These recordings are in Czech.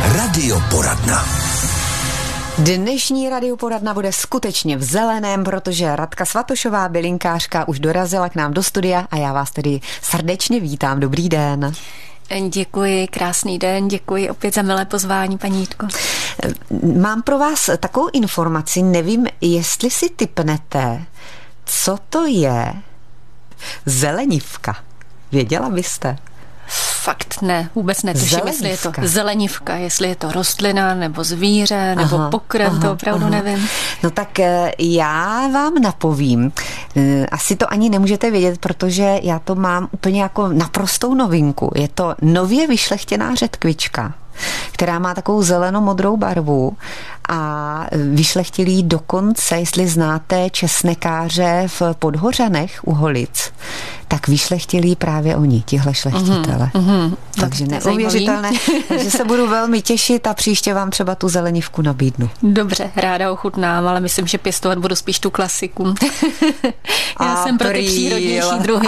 Radioporadna. Dnešní radioporadna bude skutečně v zeleném, protože Radka Svatošová, bylinkářka, už dorazila k nám do studia a já vás tedy srdečně vítám. Dobrý den. Děkuji, krásný den, děkuji opět za milé pozvání, paní Jitko. Mám pro vás takovou informaci, nevím, jestli si tipnete, co to je zelenivka. Věděla byste? Fakt ne, vůbec netuším, jestli je to zelenivka, jestli je to rostlina, nebo zvíře, nebo pokrm, to opravdu nevím. No tak já vám napovím, asi to ani nemůžete vědět, protože já to mám úplně jako naprostou novinku. Je to nově vyšlechtěná řetkvička, která má takovou zelenomodrou barvu a vyšlechtili ji dokonce, jestli znáte česnekáře v Podhořanech u Holic, tak vyšlechtili právě oni, tihle šlechtitele. Takže neuvěřitelné, že se budu velmi těšit a příště vám třeba tu zelenivku nabídnu. Dobře, ráda ochutnám, ale myslím, že pěstovat budu spíš tu klasiku. Já jsem pro ty přírodnější druhy.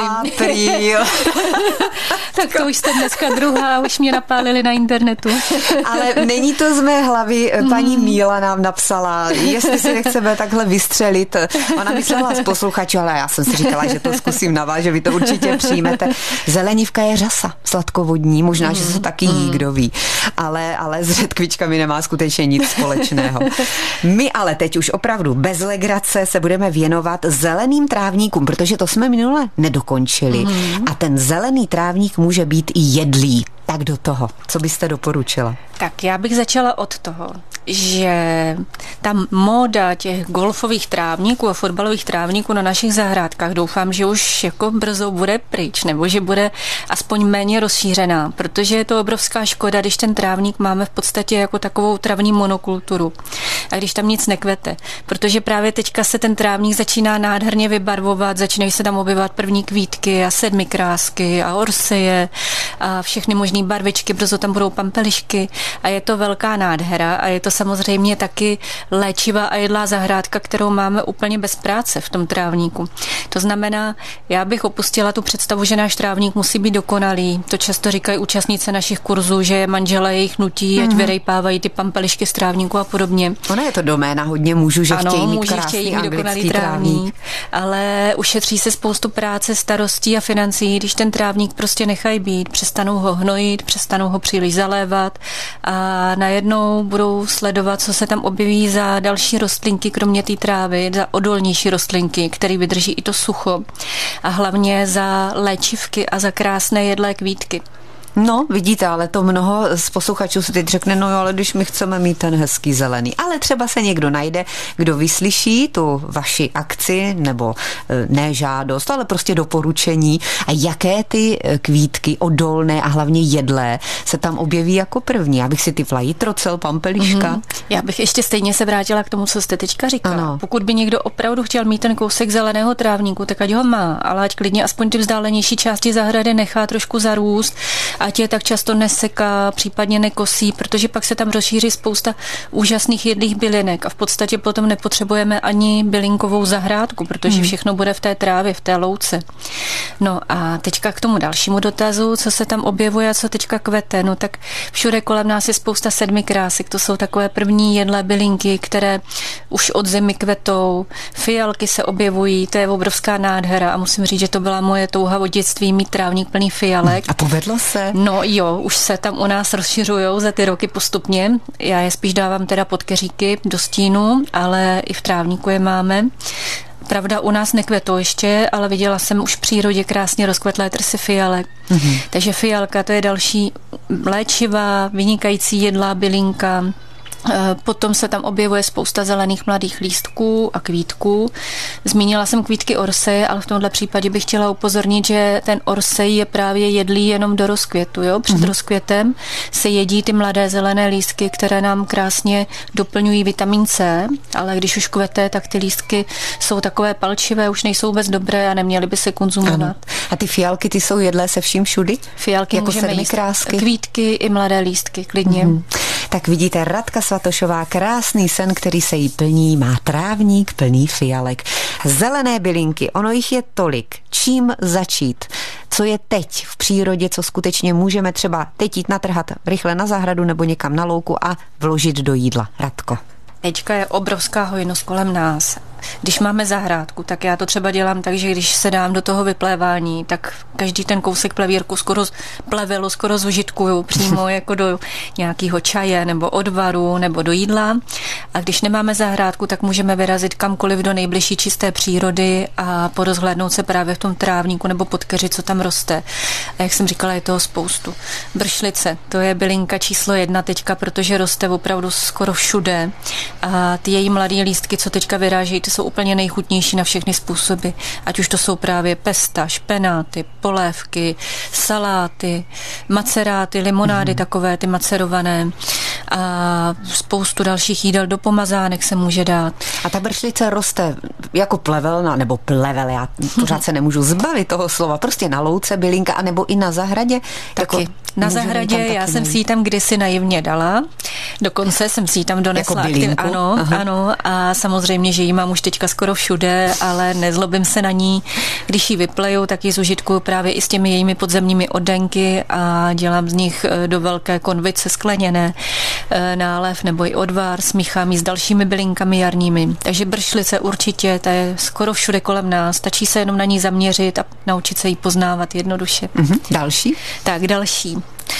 Tak to už jste dneska druhá, už mě napálili na internetu. Ale není to z mé hlavy, paní Míla nám napsala, jestli si nechceme takhle vystřelit. Ona myslela z posluchačů, ale já jsem si říkala, že to zkusím na vás, že vy to určitě přijmete. Zelenivka je řasa, sladkovodní, možná, že se taky jí, kdo ví. Ale s řetkvičkami nemá skutečně nic společného. My ale teď už opravdu bez legrace se budeme věnovat zeleným trávníkům, protože to jsme minule nedokončili. A ten zelený trávník může být i jedlý. Tak do toho. Co byste doporučila? Tak já bych začala od toho, že ta móda těch golfových trávníků a fotbalových trávníků na našich zahrádkách doufám, že už jako brzo bude pryč, nebo že bude aspoň méně rozšířená, protože je to obrovská škoda, když ten trávník máme v podstatě jako takovou travní monokulturu a když tam nic nekvete, protože právě teďka se ten trávník začíná nádherně vybarvovat, začínají se tam objevovat první kvítky a sedmikrásky a orseje a všechny možný barvičky, brzo tam budou pampelišky a je to velká nádhera a je to samozřejmě taky léčivá a jedlá zahrádka, kterou máme úplně bez práce v tom trávníku. To znamená, já bych opustila tu představu, že náš trávník musí být dokonalý. To často říkají účastnice našich kurzů, že manželé jejich nutí, ať vyrejpávají ty pampelišky z trávníku a podobně. Ono je to doména hodně mužů, že chtějí mít krásný dokonalý trávník, ale ušetří se spoustu práce, starostí a financí, když ten trávník prostě nechají být, přestanou ho hnojit, přestanou ho příliš zalévat a najednou budou sledovat, co se tam objeví za další rostlinky, kromě té trávy, za odolnější rostlinky, které vydrží i to sucho a hlavně za léčivky a za krásné jedlé kvítky. No, vidíte, ale to mnoho z posluchačů si teď řekne, no jo, ale když my chceme mít ten hezký zelený. Ale třeba se někdo najde, kdo vyslyší tu vaši akci, nebo ne žádost, ale prostě doporučení. A jaké ty kvítky odolné a hlavně jedlé se tam objeví jako první? Abych si typla jitrocel, pampeliška. Já bych ještě stejně se vrátila k tomu, co jste teďka říkala. Ano. Pokud by někdo opravdu chtěl mít ten kousek zeleného trávníku, tak ať ho má, ale ať klidně aspoň ty vzdálenější části zahrady nechá trošku zarůst, ať je tak často neseká, případně nekosí, protože pak se tam rozšíří spousta úžasných jedlých bylinek a v podstatě potom nepotřebujeme ani bylinkovou zahrádku, protože všechno bude v té trávě, v té louce. No a teďka k tomu dalšímu dotazu, co se tam objevuje a co teďka kvete. No tak všude kolem nás je spousta sedmikrásek, to jsou takové první jedlé bylinky, které už od zimy kvetou, fialky se objevují, to je obrovská nádhera a musím říct, že to byla moje touha od dětství mít trávník plný fialek. A povedlo se? No jo, už se tam u nás rozšiřujou za ty roky postupně. Já je spíš dávám teda pod keříky do stínu, ale i v trávníku je máme. Pravda, u nás nekvetou ještě, ale viděla jsem už v přírodě krásně rozkvetlé trsy fialek. Takže fialka, to je další léčivá, vynikající jedlá bylinka. Potom se tam objevuje spousta zelených mladých lístků a kvítků. Zmínila jsem kvítky orseje, ale v tomhle případě bych chtěla upozornit, že ten orsej je právě jedlý jenom do rozkvětu. Jo? Před rozkvětem se jedí ty mladé zelené lístky, které nám krásně doplňují vitamin C, ale když už kvete, tak ty lístky jsou takové palčivé, už nejsou vůbec dobré a neměly by se konzumovat. Ano. A ty fialky, ty jsou jedlé se vším všudy? Fialky jako můžeme jíst, kvítky i mladé lístky, klidně. Tak vidíte, Radka Svatošová, krásný sen, který se jí plní, má trávník plný fialek. Zelené bylinky, ono jich je tolik. Čím začít? Co je teď v přírodě, co skutečně můžeme třeba teď jít natrhat rychle na zahradu nebo někam na louku a vložit do jídla? Radko. Teďka je obrovská hojnost kolem nás. Když máme zahrádku, tak já to třeba dělám tak, že když se dám do toho vyplévání, tak každý ten kousek plevírku skoro zužitkuju přímo jako do nějakého čaje nebo odvaru nebo do jídla. A když nemáme zahrádku, tak můžeme vyrazit kamkoliv do nejbližší čisté přírody a porozhlédnout se právě v tom trávníku nebo pod keři, co tam roste. A jak jsem říkala, je toho spoustu. Bršlice, to je bylinka číslo 1 teďka, protože roste opravdu skoro všude. A ty její mladé lístky, co teďka vyrážejí, ty jsou úplně nejchutnější na všechny způsoby. Ať už to jsou právě pesta, špenáty, polévky, saláty, maceráty, limonády takové, ty macerované. A spoustu dalších jídel do pomazánek se může dát. A ta bršlice roste jako plevelna, nebo plevel, já pořád se nemůžu zbavit toho slova, prostě na louce bylinka, anebo i na zahradě. Taky. Jako, na zahradě já jsem si ji tam kdysi naivně dala, dokonce jsem si ji tam donesla. Jako bylinku? Ano, a samozřejmě, že ji mám už teďka skoro všude, ale nezlobím se na ní. Když ji vypleju, tak ji zužitkuju právě i s těmi jejími podzemními oddenky a dělám z nich do velké konvice skleněné nálev nebo i odvar, smíchám ji s dalšími bylinkami jarními. Takže bršlice určitě, ta je skoro všude kolem nás. Stačí se jenom na ní zaměřit a naučit se ji poznávat jednoduše. Další? Tak další.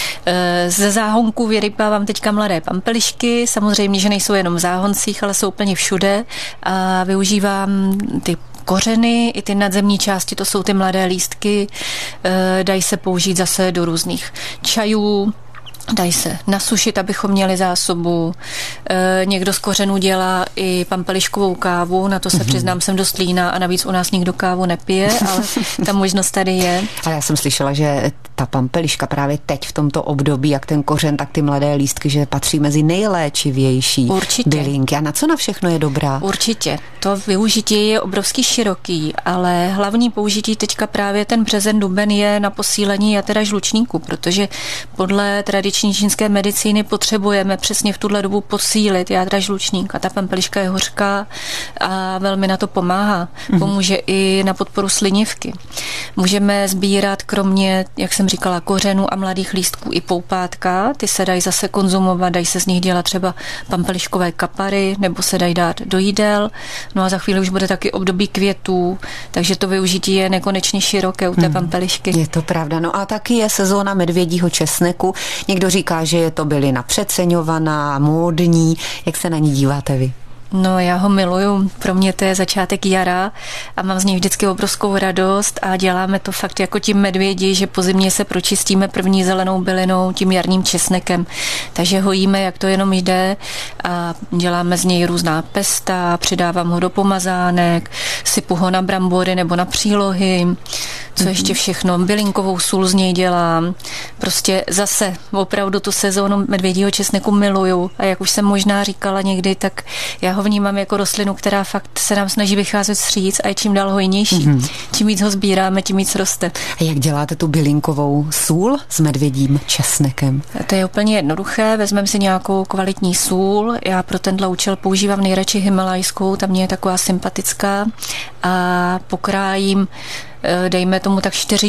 Ze záhonků vyrypávám teďka mladé pampelišky, samozřejmě, že nejsou jenom v záhoncích, ale jsou úplně všude a využívám ty kořeny, i ty nadzemní části, to jsou ty mladé lístky, dají se použít zase do různých čajů, dají se nasušit, abychom měli zásobu. Někdo z kořenů dělá i pampeliškovou kávu, na to se přiznám, jsem dost líná a navíc u nás nikdo kávu nepije, ale ta možnost tady je. Ale já jsem slyšela, že ta pampeliška právě teď v tomto období, jak ten kořen, tak ty mladé lístky, že patří mezi nejléčivější bylinky. A na co na všechno je dobrá? Určitě. To využití je obrovský široký, ale hlavní použití teďka právě ten březen, duben je na posílení jatera žlučníku, protože podle tradiční čínské medicíny potřebujeme přesně v tuhle dobu posílit játra žlučník a ta pampeliška je hořká a velmi na to pomáhá. Pomůže i na podporu slinivky. Můžeme sbírat kromě, jak jsem říkala, kořenů a mladých lístků i poupátka, ty se dají zase konzumovat, dají se z nich dělat třeba pampeliškové kapary nebo se dají dát do jídel. No a za chvíli už bude taky období květů, takže to využití je nekonečně široké u té pampelišky. Je to pravda. No a taky je sezóna medvědího česneku. Někdo říká, že je to bylina přeceňovaná, módní. Jak se na ní díváte vy? No, já ho miluju. Pro mě to je začátek jara a mám z něj vždycky obrovskou radost a děláme to fakt jako tím medvědi, že po zimě se pročistíme první zelenou bylinou, tím jarním česnekem. Takže hojíme, jak to jenom jde a děláme z něj různá pesta, přidávám ho do pomazánek, sypu ho na brambory nebo na přílohy, co ještě všechno, bylinkovou sůl z něj dělám. Prostě zase opravdu tu sezónu medvědího česneku miluju a jak už jsem možná říkala někdy, tak já ho vnímám jako rostlinu, která fakt se nám snaží vycházet vstříc a je čím dál hojnější. Čím víc ho sbíráme, tím víc roste. A jak děláte tu bylinkovou sůl s medvědím česnekem? To je úplně jednoduché, vezmeme si nějakou kvalitní sůl, já pro tenhle účel používám nejradši himalajskou, ta mě je taková sympatická a pokrájím dejme tomu tak 4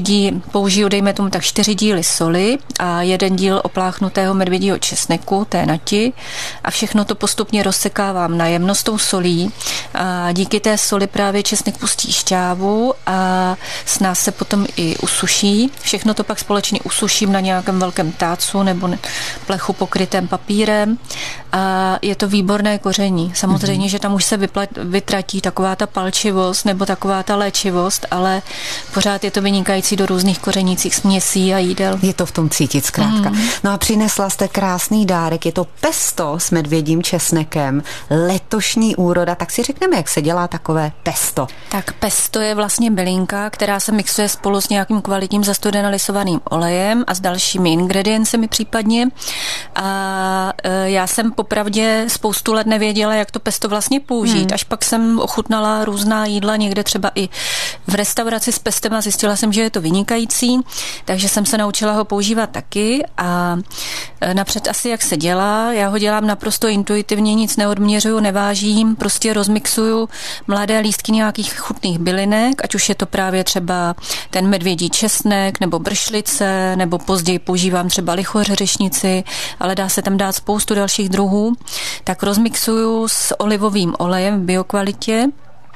díly soli a 1 díl opláchnutého medvědího česneku, té nati a všechno to postupně rozsekávám na jemnost tou solí a díky té soli právě česnek pustí šťávu a s nás se potom i usuší. Všechno to pak společně usuším na nějakém velkém tácu nebo plechu pokrytém papírem a je to výborné koření. Samozřejmě, že tam už se vytratí taková ta palčivost nebo taková ta léčivost, ale pořád je to vynikající do různých kořenících směsí a jídel. Je to v tom cítit zkrátka. No a přinesla jste krásný dárek, je to pesto s medvědím česnekem, letošní úroda, tak si řekneme, jak se dělá takové pesto. Tak pesto je vlastně bylinka, která se mixuje spolu s nějakým kvalitním zastudenalisovaným olejem a s dalšími ingrediencemi případně a Já jsem popravdě spoustu let nevěděla, jak to pesto vlastně použít. Až pak jsem ochutnala různá jídla, někde třeba i v restauraci s pestem a zjistila jsem, že je to vynikající, takže jsem se naučila ho používat taky a napřed asi jak se dělá. Já ho dělám naprosto intuitivně, nic neodměřuju, nevážím, prostě rozmixuju mladé lístky nějakých chutných bylinek, ať už je to právě třeba ten medvědí česnek nebo bršlice, nebo později používám třeba lichoř řešnici, ale dá se tam dát spoustu dalších druhů. Tak rozmixuju s olivovým olejem v biokvalitě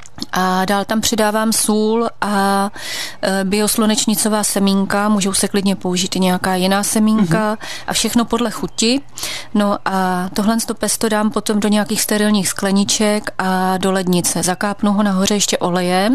a dál tam přidávám sůl a bioslunečnicová semínka, můžou se klidně použít i nějaká jiná semínka a všechno podle chuti. No a tohle pesto dám potom do nějakých sterilních skleniček a do lednice. Zakápnu ho nahoře ještě olejem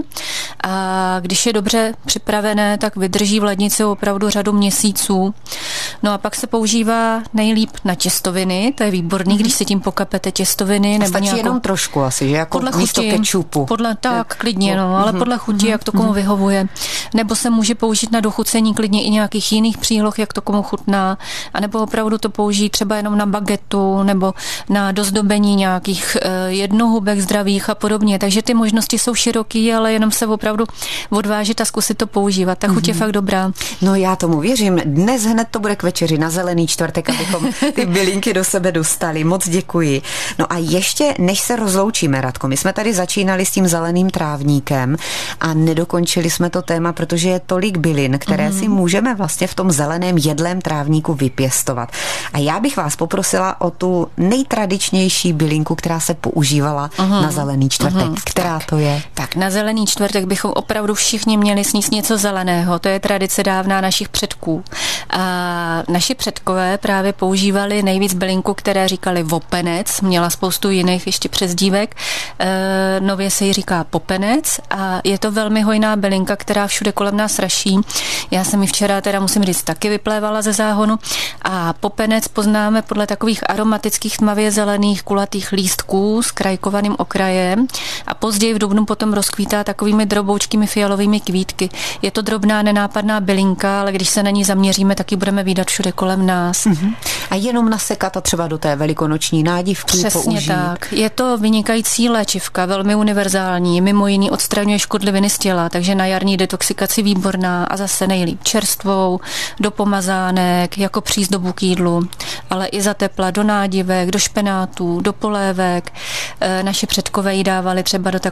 a když je dobře připravené, tak vydrží v lednici opravdu řadu měsíců. No a pak se používá nejlíp na těstoviny, to je výborný, když si tím pokapete těstoviny. Nebo stačí jenom trošku asi, že jako místo kečupu. Tak, klidně, no, ale podle chuti, jak to komu vyhovuje. Nebo se může použít na dochucení klidně i nějakých jiných příloh, jak to komu chutná, anebo opravdu to použít třeba jenom na bagetu, nebo na dozdobení nějakých jednohubek zdravých a podobně. Takže ty možnosti jsou široký, ale jenom se opravdu odvážit a zkusit to používat. Ta chuť je fakt dobrá. No já tomu věřím. Dnes hned to bude k večeři na Zelený čtvrtek, abychom ty bylinky do sebe dostali. Moc děkuji. No a ještě, než se rozloučíme, Radko, my jsme tady začínali s tím zeleným trávníkem a nedokončili jsme to téma, protože je tolik bylin, které si můžeme vlastně v tom zeleném jedlém trávníku vypěstovat. A já bych vás poprosila o tu nejtradičnější bylinku, která se používala na Zelený čtvrtek. Která to je? Tak na Zelený čtvrtek bychom opravdu všichni měli sníst něco zeleného. To je tradice dávná našich předků. A naši předkové právě používali nejvíc bylinku, které říkali vopenec, měla spoustu jiných ještě přezdívek. Nově se jí říká popenec a je to velmi hojná bylinka, která všude kolem nás raší. Já jsem ji včera teda musím říct taky vyplévala ze záhonu a popenec poznáme podle takových aromatických tmavě zelených kulatých lístků s krajkovaným okrajem a později v dubnu potom rozkvítá takovými droboučkými fialovými kvítky. Je to drobná nenápadná bylinka, ale když se na ní zaměříme, taky budeme vídat všude kolem nás. A jenom nasekat a třeba do té velikonoční nádivky přesně použít. Tak. Je to vynikající léčivka, velmi univerzální, mimo jiný odstraňuje škodliviny z těla, takže na jarní detoxikaci výborná a zase nejlíp čerstvou, do pomazánek, jako přízdobu k jídlu, ale i za tepla, do nádivek, do špenátů, do polévek. Naši předkové ji dávali třeba do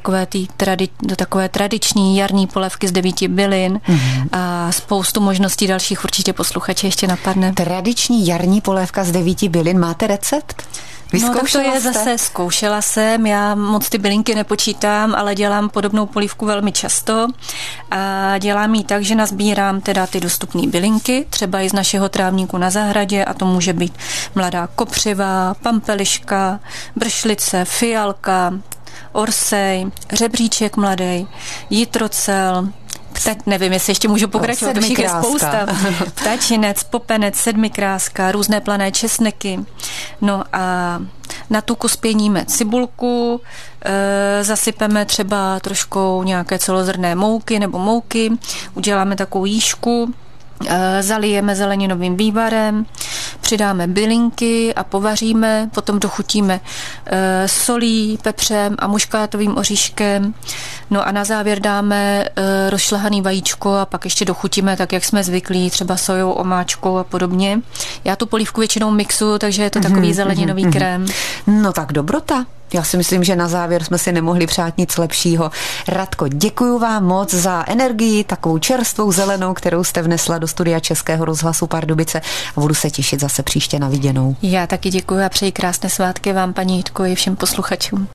takové tradiční jarní polévky z 9 bylin a spoustu možností dalších určitě posluchače ještě napadne. Tradiční jarní polévka z 9 bylin, máte recept? No tak to je zase, zkoušela jsem, já moc ty bylinky nepočítám, ale dělám podobnou polívku velmi často a dělám ji tak, že nazbírám teda ty dostupné bylinky, třeba i z našeho trávníku na zahradě a to může být mladá kopřiva, pampeliška, bršlice, fialka, orsej, řebříček mladý, jitrocel, nevím, jestli ještě můžu pokračovat, to je spousta. Ptačinec, popenec, sedmikráska, různé plané česneky. No a na tuku spěníme cibulku, zasypeme třeba trošku nějaké celozrnné mouky nebo mouky, uděláme takovou jížku, zalijeme zeleninovým vývarem, přidáme bylinky a povaříme, potom dochutíme solí, pepřem a muškátovým oříškem. No a na závěr dáme rozšlehaný vajíčko a pak ještě dochutíme tak, jak jsme zvyklí, třeba sojou omáčkou a podobně. Já tu polívku většinou mixuju, takže je to takový zeleninový krém. No tak dobrota. Já si myslím, že na závěr jsme si nemohli přát nic lepšího. Radko, děkuju vám moc za energii, takovou čerstvou zelenou, kterou jste vnesla do studia Českého rozhlasu Pardubice a budu se těšit zase příště na viděnou. Já taky děkuju a přeji krásné svátky vám, paní Jitko, i všem posluchačům.